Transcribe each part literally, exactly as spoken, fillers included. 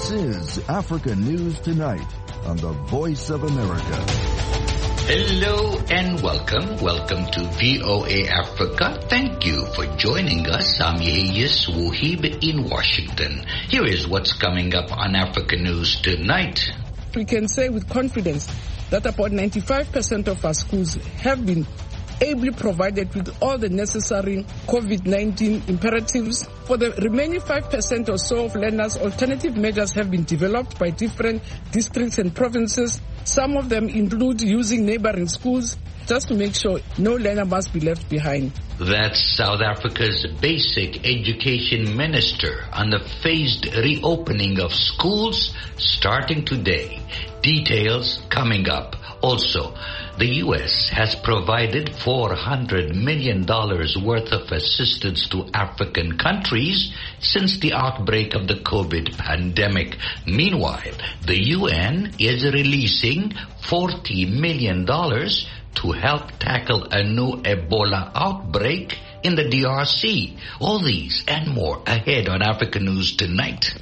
This is Africa News Tonight on the Voice of America. Hello and welcome. Welcome to V O A Africa. Thank you for joining us. I'm Yeyes Wuhib in Washington. Here is what's coming up on Africa News Tonight. We can say with confidence that about ninety-five percent of our schools have been ably provided with all the necessary COVID nineteen imperatives. For the remaining five percent or so of learners, alternative measures have been developed by different districts and provinces. Some of them include using neighboring schools just to make sure no learner must be left behind. That's South Africa's basic education minister on the phased reopening of schools starting today. Details coming up. Also, the U S has provided four hundred million dollars worth of assistance to African countries since the outbreak of the COVID pandemic. Meanwhile, the U N is releasing forty million dollars to help tackle a new Ebola outbreak in the D R C. All these and more ahead on Africa News Tonight.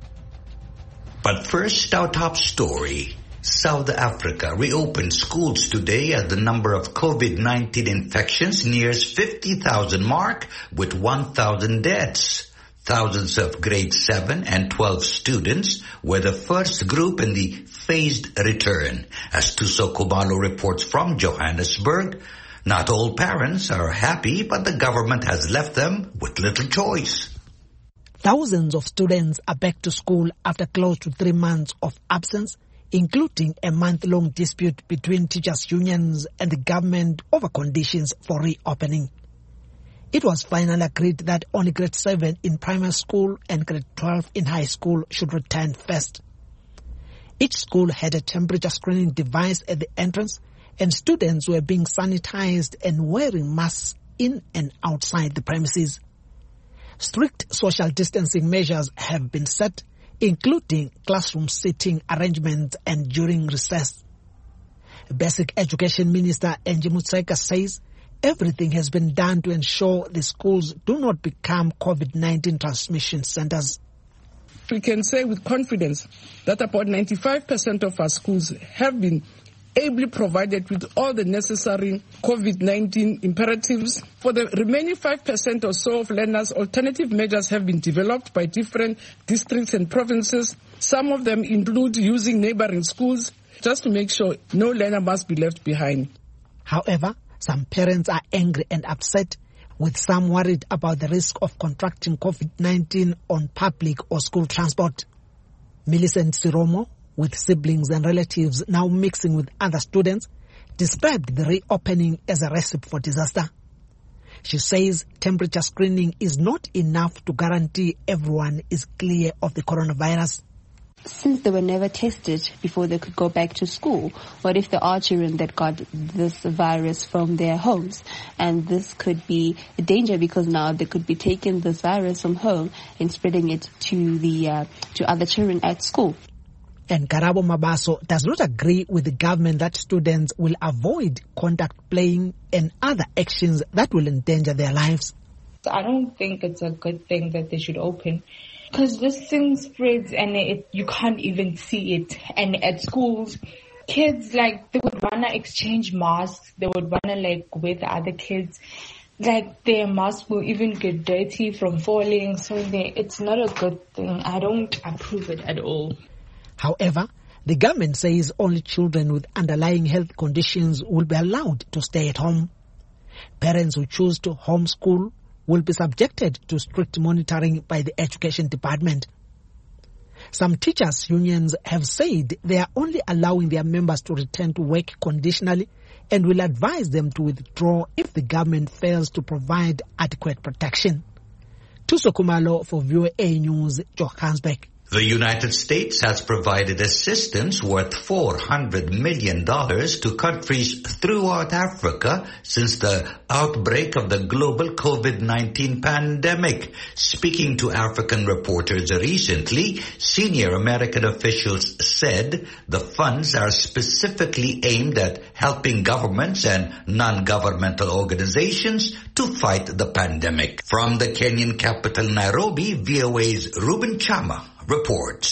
But first, our top story. South Africa reopened schools today as the number of COVID nineteen infections nears fifty thousand mark with one thousand deaths. Thousands of grade seven and twelve students were the first group in the phased return. As Tuso Khumalo reports from Johannesburg, not all parents are happy, but the government has left them with little choice. Thousands of students are back to school after close to three months of absence, including a month-long dispute between teachers' unions and the government over conditions for reopening. It was finally agreed that only grade seven in primary school and grade twelve in high school should return first. Each school had a temperature screening device at the entrance, and students were being sanitized and wearing masks in and outside the premises. Strict social distancing measures have been set, including classroom seating arrangements and during recess. Basic Education Minister Angie Motshekga says everything has been done to ensure the schools do not become COVID nineteen transmission centers. We can say with confidence that about ninety-five percent of our schools have been ably provided with all the necessary COVID nineteen imperatives. For the remaining five percent or so of learners, alternative measures have been developed by different districts and provinces. Some of them include using neighboring schools just to make sure no learner must be left behind. However, some parents are angry and upset, with some worried about the risk of contracting COVID nineteen on public or school transport. Millicent Siromo, with siblings and relatives now mixing with other students, described the reopening as a recipe for disaster. She says temperature screening is not enough to guarantee everyone is clear of the coronavirus. Since they were never tested before they could go back to school, what if there are children that got this virus from their homes? And this could be a danger because now they could be taking this virus from home and spreading it to the uh, to other children at school. And Karabo Mabaso does not agree with the government that students will avoid contact playing and other actions that will endanger their lives. I don't think it's a good thing that they should open, because this thing spreads and it, you can't even see it. And at schools, kids, like, they would want to exchange masks. They would want to, like, with other kids. Like, their masks will even get dirty from falling. So they, it's not a good thing. I don't approve it at all. However, the government says only children with underlying health conditions will be allowed to stay at home. Parents who choose to homeschool will be subjected to strict monitoring by the Education Department. Some teachers' unions have said they are only allowing their members to return to work conditionally and will advise them to withdraw if the government fails to provide adequate protection. Tuso Khumalo for V O A News, Johannesburg. The United States has provided assistance worth four hundred million dollars to countries throughout Africa since the outbreak of the global COVID nineteen pandemic. Speaking to African reporters recently, senior American officials said the funds are specifically aimed at helping governments and non-governmental organizations to fight the pandemic. From the Kenyan capital, Nairobi, V O A's Ruben Chama reports.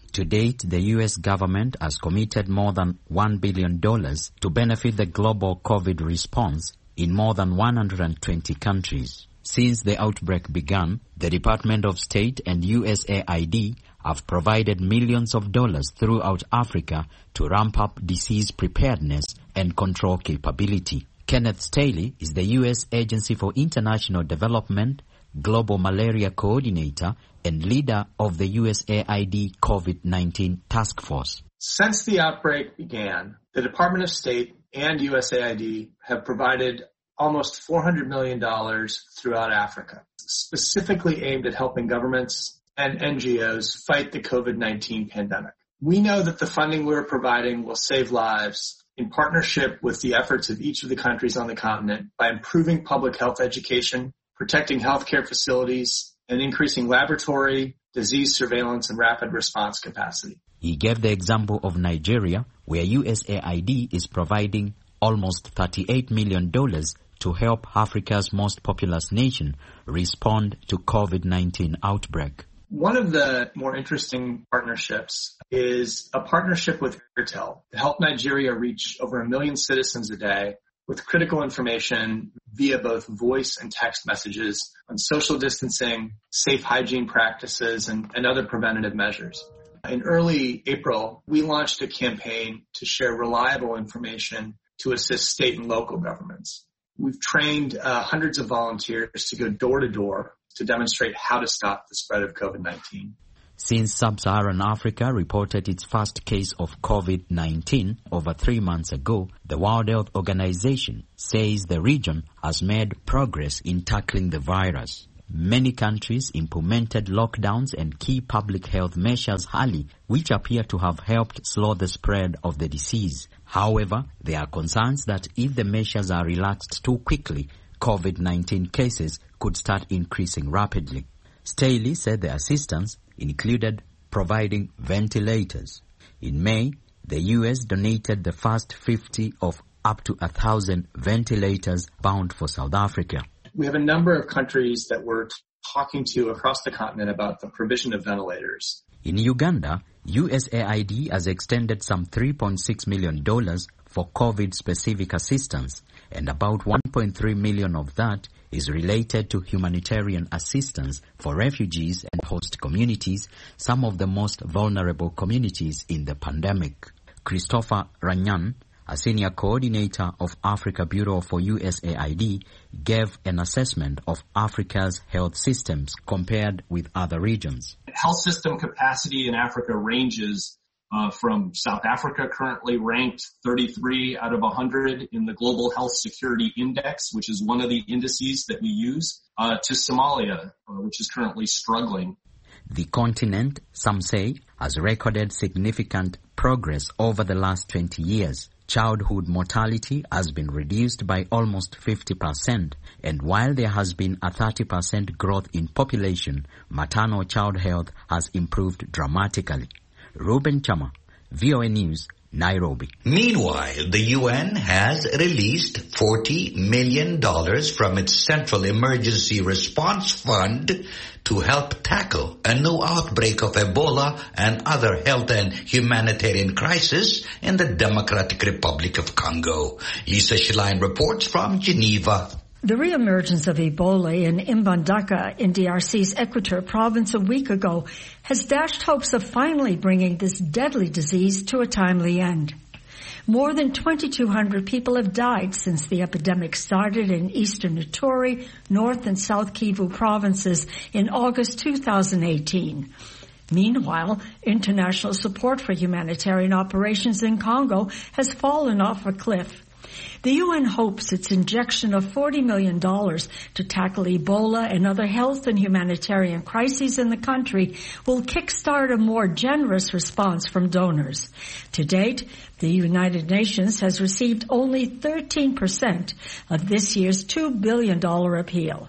To date, the U S government has committed more than one billion dollars to benefit the global COVID response in more than one hundred twenty countries. Since the outbreak began, the Department of State and U S A I D have provided millions of dollars throughout Africa to ramp up disease preparedness and control capability. Kenneth Staley is the U S Agency for International Development Global Malaria Coordinator and leader of the U S A I D COVID nineteen Task Force. Since the outbreak began, the Department of State and U S A I D have provided almost four hundred million dollars throughout Africa, specifically aimed at helping governments and N G Os fight the COVID nineteen pandemic. We know that the funding we're providing will save lives in partnership with the efforts of each of the countries on the continent by improving public health education, protecting healthcare facilities, and increasing laboratory, disease surveillance, and rapid response capacity. He gave the example of Nigeria, where U S A I D is providing almost thirty-eight million dollars to help Africa's most populous nation respond to COVID nineteen outbreak. One of the more interesting partnerships is a partnership with Airtel to help Nigeria reach over a million citizens a day with critical information via both voice and text messages on social distancing, safe hygiene practices, and, and other preventative measures. In early April, we launched a campaign to share reliable information to assist state and local governments. We've trained uh, hundreds of volunteers to go door to door to demonstrate how to stop the spread of COVID nineteen. Since Sub-Saharan Africa reported its first case of COVID nineteen over three months ago, the World Health Organization says the region has made progress in tackling the virus. Many countries implemented lockdowns and key public health measures early, which appear to have helped slow the spread of the disease. However, there are concerns that if the measures are relaxed too quickly, COVID nineteen cases could start increasing rapidly. Staley said the assistance included providing ventilators. In May, the U S donated the first fifty of up to one thousand ventilators bound for South Africa. We have a number of countries that we're talking to across the continent about the provision of ventilators. In Uganda, U S A I D has extended some three point six million dollars for COVID-specific assistance, and about one point three million dollars of that is related to humanitarian assistance for refugees and host communities, some of the most vulnerable communities in the pandemic. Christopher Ranyan, a senior coordinator of Africa Bureau for U S A I D, gave an assessment of Africa's health systems compared with other regions. Health system capacity in Africa ranges uh, from South Africa, currently ranked thirty-three out of one hundred in the Global Health Security Index, which is one of the indices that we use, uh, to Somalia, uh, which is currently struggling. The continent, some say, has recorded significant progress over the last twenty years. Childhood mortality has been reduced by almost fifty percent, and while there has been a thirty percent growth in population, maternal child health has improved dramatically. Ruben Chama, V O A News, Nairobi. Meanwhile, the U N has released forty million dollars from its Central Emergency Response Fund to help tackle a new outbreak of Ebola and other health and humanitarian crisis in the Democratic Republic of Congo. Lisa Schlein reports from Geneva. The reemergence of Ebola in Mbandaka in D R C's Equateur province a week ago has dashed hopes of finally bringing this deadly disease to a timely end. More than twenty-two hundred people have died since the epidemic started in eastern Ituri, North and South Kivu provinces in August two thousand eighteen. Meanwhile, international support for humanitarian operations in Congo has fallen off a cliff. The U N hopes its injection of forty million dollars to tackle Ebola and other health and humanitarian crises in the country will kickstart a more generous response from donors. To date, the United Nations has received only thirteen percent of this year's two billion dollars appeal.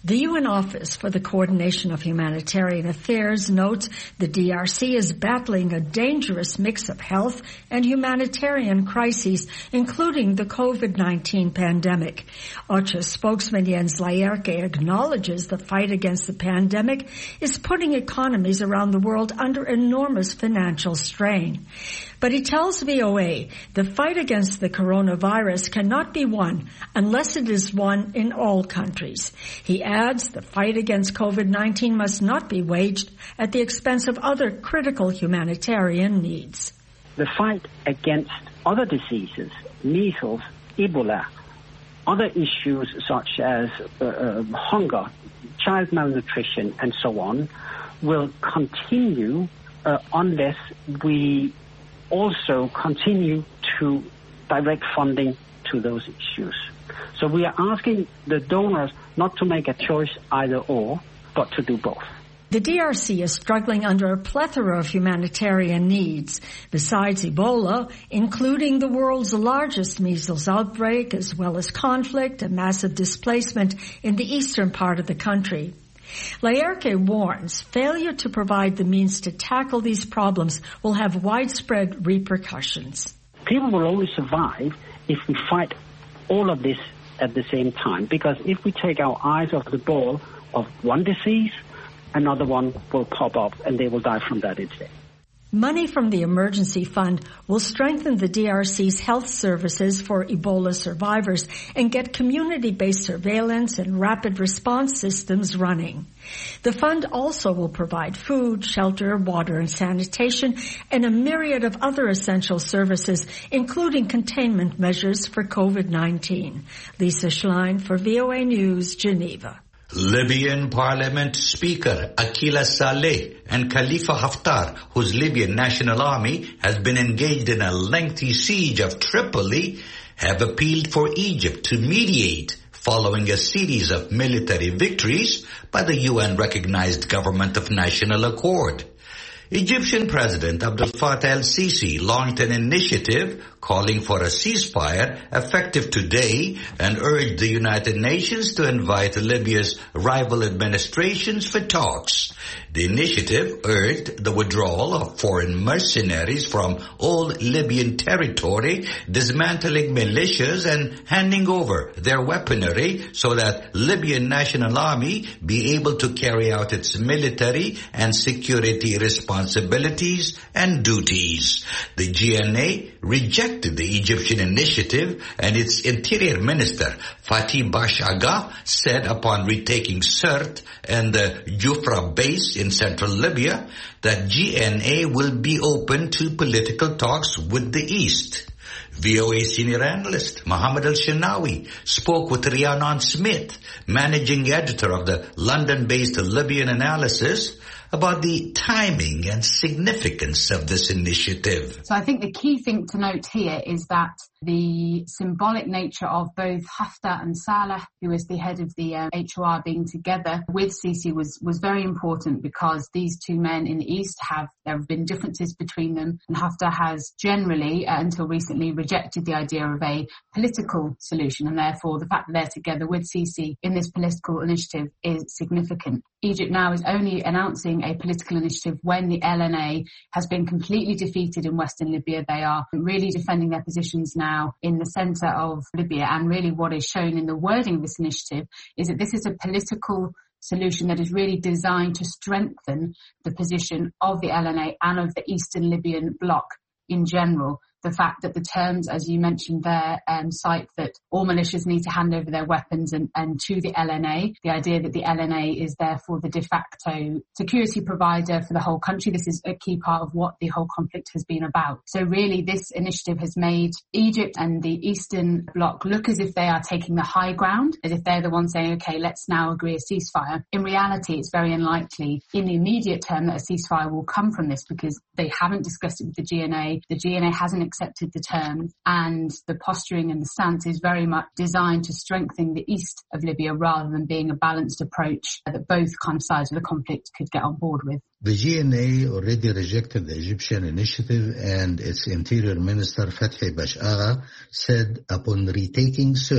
The U N Office for the Coordination of Humanitarian Affairs notes the D R C is battling a dangerous mix of health and humanitarian crises, including the COVID nineteen pandemic. OCHA spokesman Jens Laerke acknowledges the fight against the pandemic is putting economies around the world under enormous financial strain. But he tells V O A the fight against the coronavirus cannot be won unless it is won in all countries. He adds the fight against COVID nineteen must not be waged at the expense of other critical humanitarian needs. The fight against other diseases, measles, Ebola, other issues such as uh, uh, hunger, child malnutrition, and so on, will continue uh, unless we also continue to direct funding to those issues. So we are asking the donors not to make a choice either or, but to do both. The D R C is struggling under a plethora of humanitarian needs, besides Ebola, including the world's largest measles outbreak, as well as conflict and massive displacement in the eastern part of the country. Laerke warns failure to provide the means to tackle these problems will have widespread repercussions. People will only survive if we fight all of this at the same time, because if we take our eyes off the ball of one disease, another one will pop up and they will die from that instead. Money from the emergency fund will strengthen the D R C's health services for Ebola survivors and get community-based surveillance and rapid response systems running. The fund also will provide food, shelter, water and sanitation, and a myriad of other essential services, including containment measures for COVID nineteen. Lisa Schlein for V O A News, Geneva. Libyan Parliament Speaker Akila Saleh and Khalifa Haftar, whose Libyan National Army has been engaged in a lengthy siege of Tripoli, have appealed for Egypt to mediate following a series of military victories by the U N-recognized Government of National Accord. Egyptian President Abdel Fattah el-Sisi launched an initiative calling for a ceasefire effective today and urged the United Nations to invite Libya's rival administrations for talks. The initiative urged the withdrawal of foreign mercenaries from all Libyan territory, dismantling militias and handing over their weaponry so that Libyan National Army be able to carry out its military and security responsibilities and duties. The G N A rejected the Egyptian initiative, and its Interior Minister Fatih Bash-Agha said upon retaking Sirte and the Jufra base in central Libya that G N A will be open to political talks with the East. V O A senior analyst Mohammed Al-Shinawi spoke with Rhiannon Smith, managing editor of the London-based Libyan Analysis, about the timing and significance of this initiative. So I think the key thing to note here is that the symbolic nature of both Haftar and Saleh, who is the head of the uh, H O R, being together with Sisi was, was very important, because these two men in the East have, there have been differences between them, and Haftar has generally, uh, until recently, rejected the idea of a political solution, and therefore the fact that they're together with Sisi in this political initiative is significant. Egypt now is only announcing a political initiative when the L N A has been completely defeated in Western Libya. They are really defending their positions now in the centre of Libya, and really what is shown in the wording of this initiative is that this is a political solution that is really designed to strengthen the position of the L N A and of the Eastern Libyan bloc in general. The fact that the terms, as you mentioned there, um, cite that all militias need to hand over their weapons and, and to the L N A. The idea that the L N A is therefore the de facto security provider for the whole country. This is a key part of what the whole conflict has been about. So really this initiative has made Egypt and the Eastern Bloc look as if they are taking the high ground, as if they're the ones saying, okay, let's now agree a ceasefire. In reality, it's very unlikely in the immediate term that a ceasefire will come from this, because they haven't discussed it with the G N A. The G N A hasn't accepted the terms, and the posturing and the stance is very much designed to strengthen the east of Libya rather than being a balanced approach that both kind of sides of the conflict could get on board with. The G N A already rejected the Egyptian initiative, and its Interior Minister Fatih Bash-Agha said upon retaking Sirte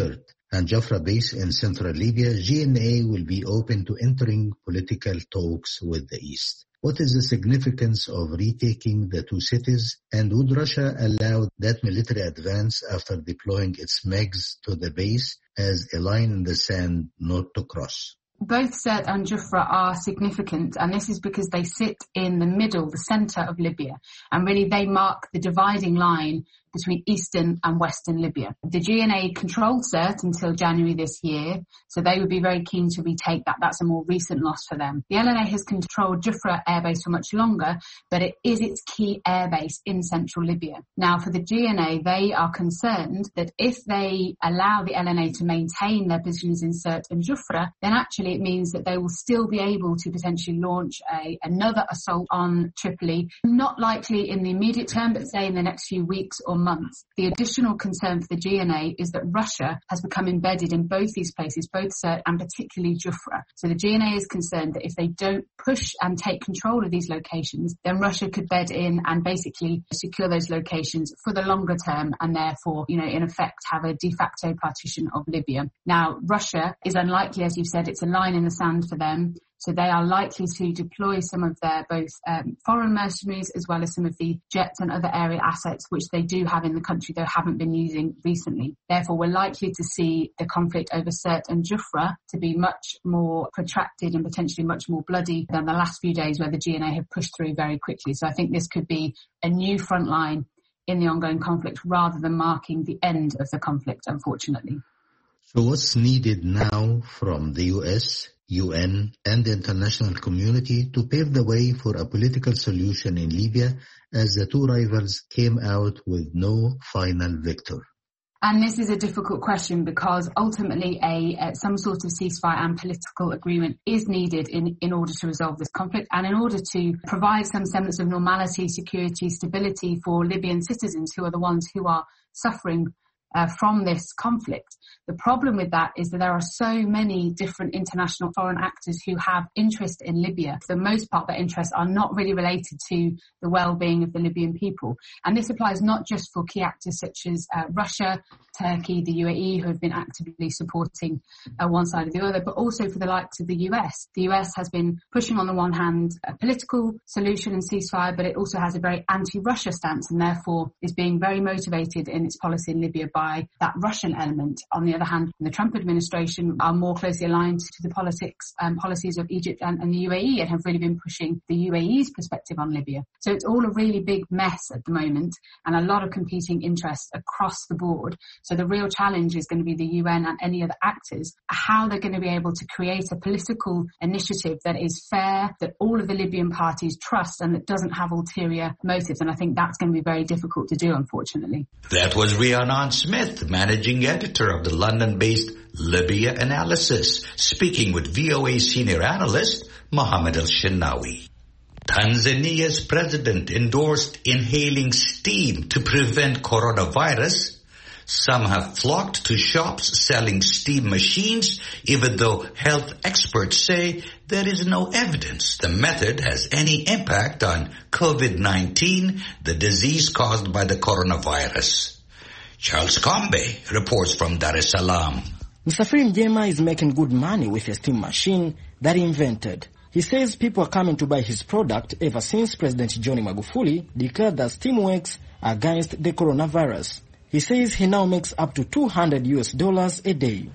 and Jafra base in central Libya, G N A will be open to entering political talks with the East. What is the significance of retaking the two cities, and would Russia allow that military advance after deploying its MiGs to the base as a line in the sand not to cross? Both Sirte and Jufra are significant, and this is because they sit in the middle, the centre of Libya, and really they mark the dividing line between eastern and western Libya. The G N A controlled Sirte until January this year, so they would be very keen to retake that. That's a more recent loss for them. The L N A has controlled Jufra airbase for much longer, but it is its key airbase in central Libya. Now, for the G N A, they are concerned that if they allow the L N A to maintain their positions in Sirte and Jufra, then actually it means that they will still be able to potentially launch a, another assault on Tripoli, not likely in the immediate term, but say in the next few weeks or months. The additional concern for the G N A is that Russia has become embedded in both these places, both Sirte and particularly Jufra. So the G N A is concerned that if they don't push and take control of these locations, then Russia could bed in and basically secure those locations for the longer term and therefore, you know, in effect have a de facto partition of Libya. Now, Russia is unlikely, as you've said, it's a line in the sand for them. So they are likely to deploy some of their both um, foreign mercenaries as well as some of the jets and other area assets which they do have in the country though haven't been using recently. Therefore, we're likely to see the conflict over Sirte and Jufra to be much more protracted and potentially much more bloody than the last few days where the G N A have pushed through very quickly. So I think this could be a new front line in the ongoing conflict rather than marking the end of the conflict, unfortunately. So what's needed now from the U S, U N and the international community to pave the way for a political solution in Libya as the two rivals came out with no final victor? And this is a difficult question because ultimately a uh, some sort of ceasefire and political agreement is needed in, in order to resolve this conflict and in order to provide some semblance of normality, security, stability for Libyan citizens who are the ones who are suffering Uh, from this conflict. The problem with that is that there are so many different international foreign actors who have interest in Libya. For the most part, their interests are not really related to the well-being of the Libyan people. And this applies not just for key actors such as uh, Russia, Turkey, the U A E, who have been actively supporting uh, one side or the other, but also for the likes of the U S. The U S has been pushing on the one hand a political solution and ceasefire, but it also has a very anti-Russia stance and therefore is being very motivated in its policy in Libya by that Russian element. On the other hand, the Trump administration are more closely aligned to the politics and policies of Egypt and, and the U A E and have really been pushing the U A E's perspective on Libya. So it's all a really big mess at the moment and a lot of competing interests across the board. So the real challenge is going to be the U N and any other actors, how they're going to be able to create a political initiative that is fair, that all of the Libyan parties trust and that doesn't have ulterior motives. And I think that's going to be very difficult to do, unfortunately. That was Rhiannon Smith, managing editor of the London-based Libya Analysis, speaking with V O A senior analyst Mohammed El-Shenawi. Tanzania's president endorsed inhaling steam to prevent coronavirus. Some have flocked to shops selling steam machines, even though health experts say there is no evidence the method has any impact on COVID nineteen, the disease caused by the coronavirus. Charles Combe reports from Dar es Salaam. Msafiri Njema is making good money with a steam machine that he invented. He says people are coming to buy his product ever since President John Magufuli declared that steam works against the coronavirus. He says he now makes up to two hundred U S dollars a day.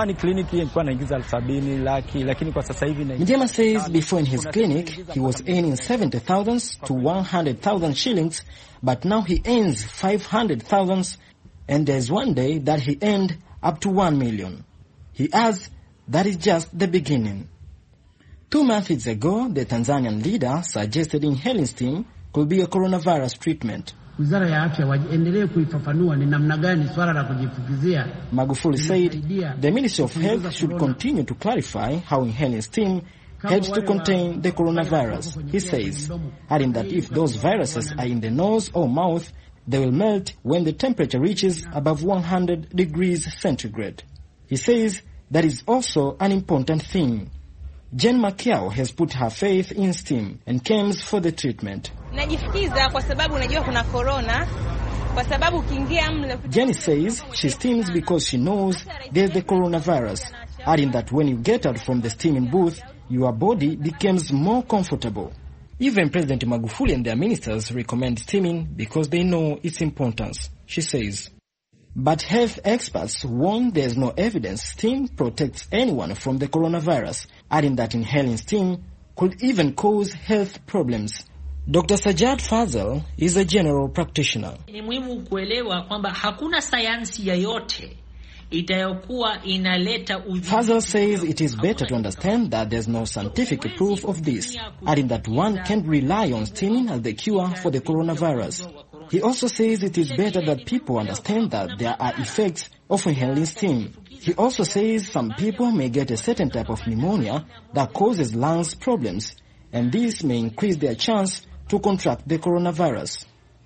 Njema says before in his clinic he was earning seventy thousand to one hundred thousand shillings, but now he earns five hundred thousand, and there's one day that he earned up to one million. He adds that is just the beginning. Two months ago, the Tanzanian leader suggested inhaling steam could be a coronavirus treatment. Magufuli said the Ministry of Health should continue to clarify how inhaling steam helps to contain the coronavirus. He says, adding that if those viruses are in the nose or mouth, they will melt when the temperature reaches above one hundred degrees centigrade. He says that is also an important thing. Jen Makiao has put her faith in steam and comes for the treatment. Jenny says she steams because she knows there's the coronavirus, adding that when you get out from the steaming booth, your body becomes more comfortable. Even President Magufuli and their ministers recommend steaming because they know its importance, she says. But health experts warn there's no evidence steam protects anyone from the coronavirus, adding that inhaling steam could even cause health problems. Doctor Sajad Fazal is a general practitioner. Ni muhimu kuelewa kwamba hakuna sayansi yoyote itayokuwa inaleta ujuzi. Fazal says it is better to understand that there's no scientific proof of this, adding that one can't rely on steaming as the cure for the coronavirus. He also says it is better that people understand that there are effects of inhaling steam. He also says some people may get a certain type of pneumonia that causes lungs problems, and this may increase their chance to contract the coronavirus.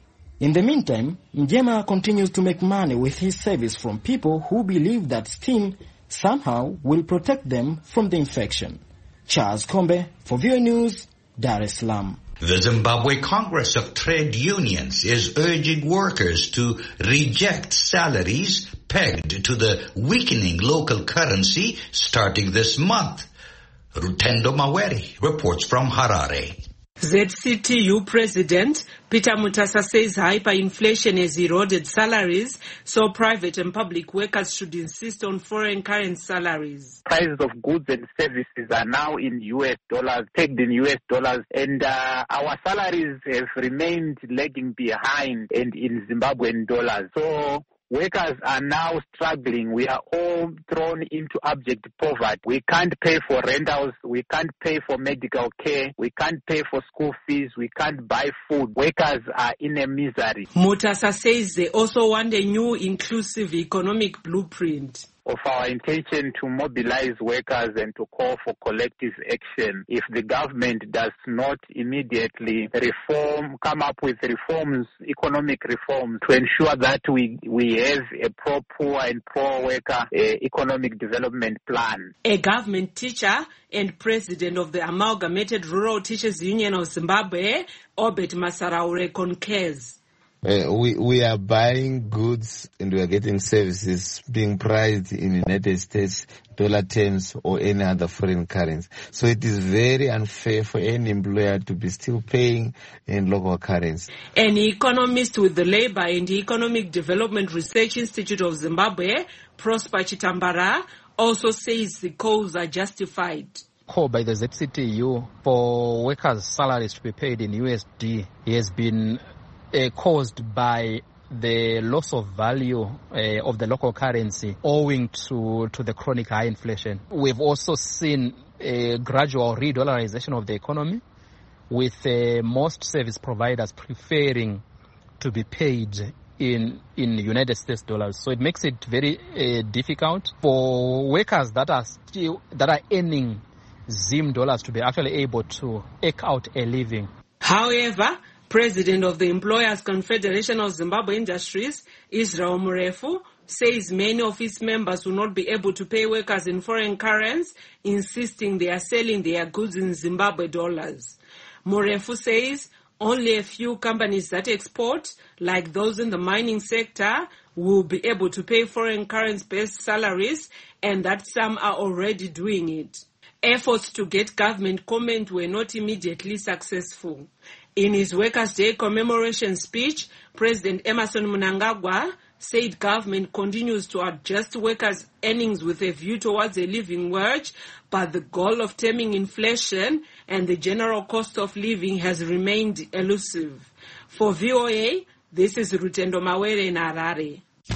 In the meantime, Mjema continues to make money with his service from people who believe that steam somehow will protect them from the infection. Charles Kombe for V O A News, Dar es Salaam. The Zimbabwe Congress of Trade Unions is urging workers to reject salaries pegged to the weakening local currency starting this month. Rutendo Maweri reports from Harare. Z C T U President Peter Mutasa says hyperinflation has eroded salaries, so private and public workers should insist on foreign currency salaries. Prices of goods and services are now in U S dollars, pegged in U S dollars, and uh, our salaries have remained lagging behind and in Zimbabwean dollars. So workers are now struggling. We are all thrown into abject poverty. We can't pay for rentals. We can't pay for medical care. We can't pay for school fees. We can't buy food. Workers are in a misery. Mutasa says they also want a new inclusive economic blueprint. Of our intention to mobilize workers and to call for collective action if the government does not immediately reform, come up with reforms, economic reforms, to ensure that we, we have a pro-poor and pro-worker uh, economic development plan. A government teacher and president of the Amalgamated Rural Teachers Union of Zimbabwe, Obet Masaraure, concurs. Uh, we, we are buying goods and we are getting services being priced in the United States dollar terms or any other foreign currency. So it is very unfair for any employer to be still paying in local currency. An economist with the Labour and Economic Development Research Institute of Zimbabwe, Prosper Chitambara, also says the calls are justified. Call by the Z C T U for workers' salaries to be paid in U S D has been Uh, caused by the loss of value uh, of the local currency owing to, to the chronic high inflation. We've also seen a gradual re-dollarization of the economy, with uh, most service providers preferring to be paid in in United States dollars. So it makes it very uh, difficult for workers that are still that are earning Zim dollars to be actually able to eke out a living. However, President of the Employers Confederation of Zimbabwe Industries, Israel Murefu, says many of its members will not be able to pay workers in foreign currency, insisting they are selling their goods in Zimbabwe dollars. Murefu says only a few companies that export, like those in the mining sector, will be able to pay foreign currency-based salaries, and that some are already doing it. Efforts to get government comment were not immediately successful. In his Workers' Day commemoration speech, President Emmerson Mnangagwa said government continues to adjust workers' earnings with a view towards a living wage, but the goal of taming inflation and the general cost of living has remained elusive. For V O A, this is Rutendo Mawere in Harare.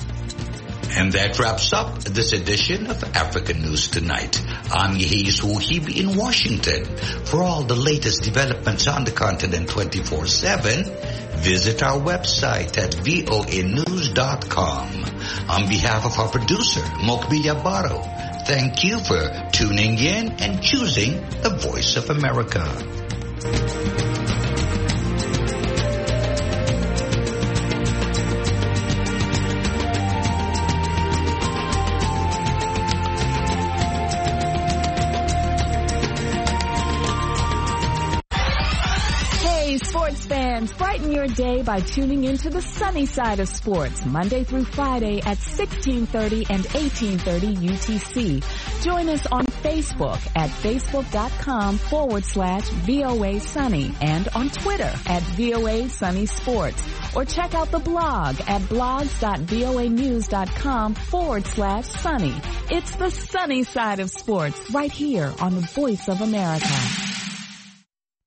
And that wraps up this edition of African News Tonight. I'm Yehis Wuhib in Washington. For all the latest developments on the continent twenty-four seven, visit our website at V O A news dot com. On behalf of our producer, Mokbilia Baro, thank you for tuning in and choosing the Voice of America. Sports fans, brighten your day by tuning into the sunny side of sports, Monday through Friday at sixteen thirty and eighteen thirty U T C. Join us on Facebook at facebook.com forward slash VOA Sunny and on Twitter at VOA Sunny Sports. Or check out the blog at blogs.voanews.com forward slash sunny. It's the sunny side of sports right here on the Voice of America.